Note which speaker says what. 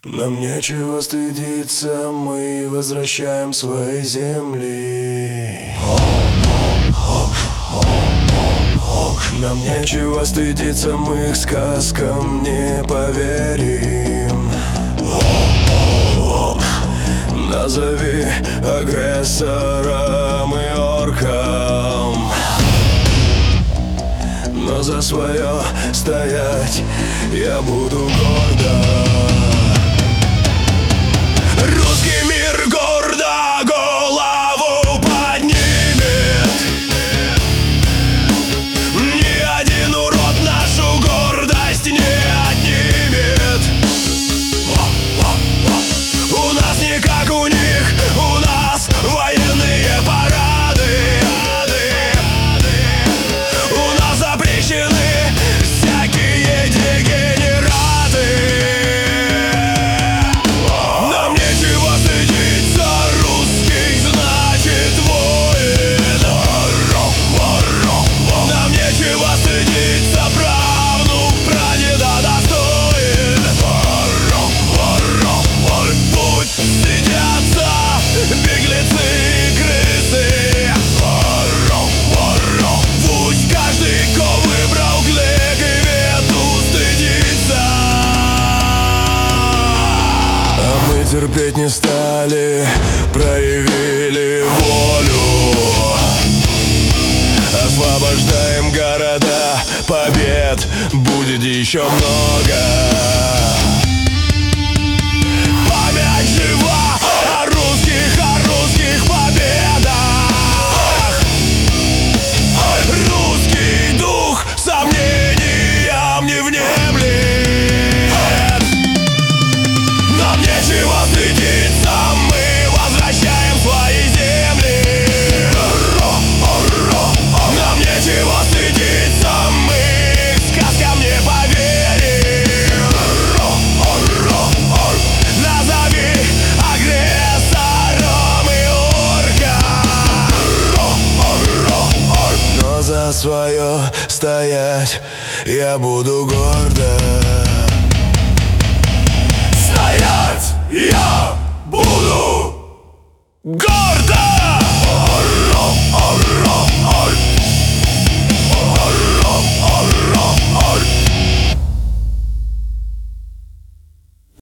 Speaker 1: Нам нечего стыдиться, мы возвращаем свои земли. Нам нечего стыдиться, мы их сказкам не поверим. Назови агрессором и орком, но за свое стоять я буду гордо. Русский мир гордо голову поднимет. Ни один урод нашу гордость не отнимет. У нас не как у них, у нас военные парады. У нас запрещены всякие дегенераты. Нам нечего стыдиться, русский значит воин. Нам нечего стыдиться, правнук прадеда достоин. Пусть стыдятся беглецы и крысы. Пусть каждый, кто выбрал клевету, стыдится. А мы терпеть не стали, проявили волю. Освобождаем города, побед будет еще много. Память жива о русских победах. Русский дух сомнениям не внемлет. Нам нечего стыдиться, мы возвращаем свои земли. Нам нечего стыдиться, мы сказкам не поверим. Назови агрессором и орком, но за свое стоять я буду гордо. Стоять я буду гордо!